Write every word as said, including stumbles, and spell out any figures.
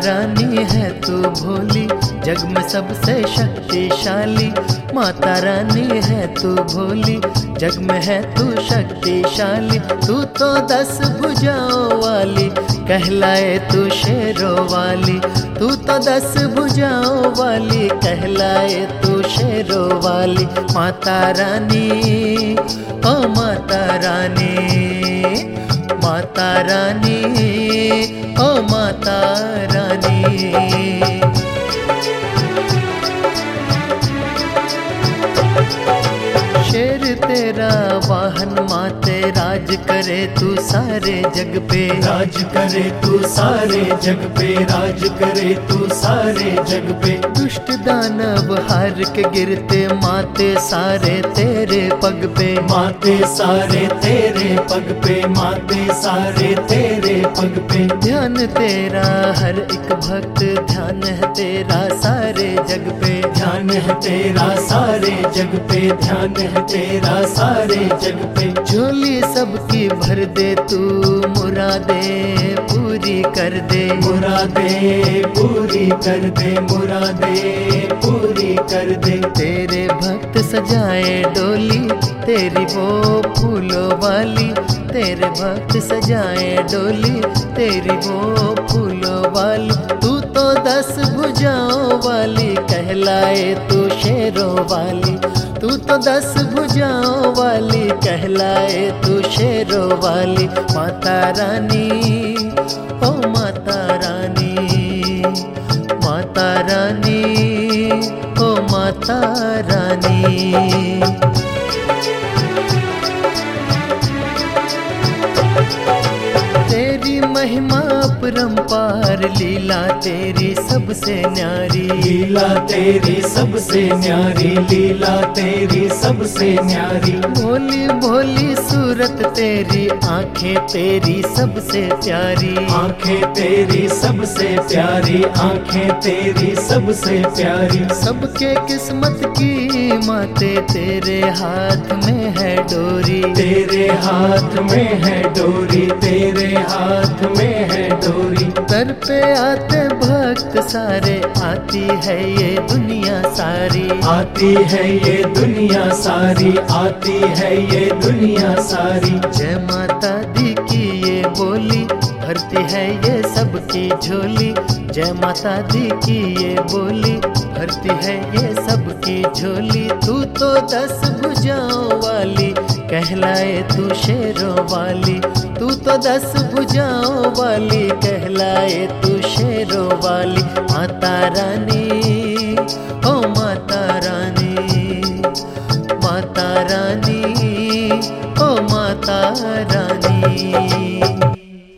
रानी है तू भोली, जग में सबसे शक्तिशाली। माता रानी है तू भोली, जग में है तू शक्तिशाली। तू तो दस भुजाओं वाली, कहलाए तू शेरों वाली। तू तो दस भुजाओं वाली, कहलाए तू शेरों वाली। माता रानी, ओ माता रानी, माता रानी, ओ माता रानी। शेर तेरा वाहन माते, राज करे तू सारे जग पे। राज करे तू सारे जग पे, राज करे तू सारे जग पे। दुष्ट दानव हार के गिरते, माते सारे तेरे पग पे। माते सारे तेरे पग पे, माते सारे तेरे पग पे। ध्यान तेरा हर एक भक्त, ध्यान है तेरा सारे जग पे। ध्यान है तेरा सारे जग पे, ध्यान है तेरा सारे जग पे। झोली सबकी भर दे तू, मुरादे पूरी कर दे। मुरादे पूरी कर दे, मुरादे पूरी कर दे। तेरे भक्त सजाए डोली, तेरी वो फूलों वाली। तेरे भक्त सजाए डोली, तेरी वो फूलों वाली। तू तो दस भुजाओं वाली, कहलाए तू शेरों वाली। तू तो दस भुजाओं वाली, कहलाए तू शेरों वाली। माता रानी, ओ माता रानी, माता रानी, ओ माता रानी। तेरी महिमा अपरंपार, लीला तेरी सबसे न्यारी। लीला तेरी सबसे न्यारी, लीला तेरी सबसे न्यारी। भोली भोली सूरत तेरी, आंखें तेरी सबसे प्यारी। आंखें तेरी सबसे प्यारी, आंखें तेरी सबसे प्यारी। सबके किस्मत की माते, तेरे हाथ में है डोरी। तेरे हाथ में है डोरी, तेरे हाथ में है डोरी। दर पे आते भक्त सारे, आती है ये दुनिया सारी। आती है ये दुनिया सारी, आती है ये दुनिया सारी। जय माता दी की ये बोली, भरती है ये सबकी झोली। जय माता दी की ये बोली, भरती है ये सबकी झोली। तू तो दस भुजाओं वाली, कहलाए तू शेरों वाली। तू तो दस भुजाओं वाली, कहलाए तू शेरों वाली। माता रानी, ओ माता रानी, माता रानी, ओ माता रानी।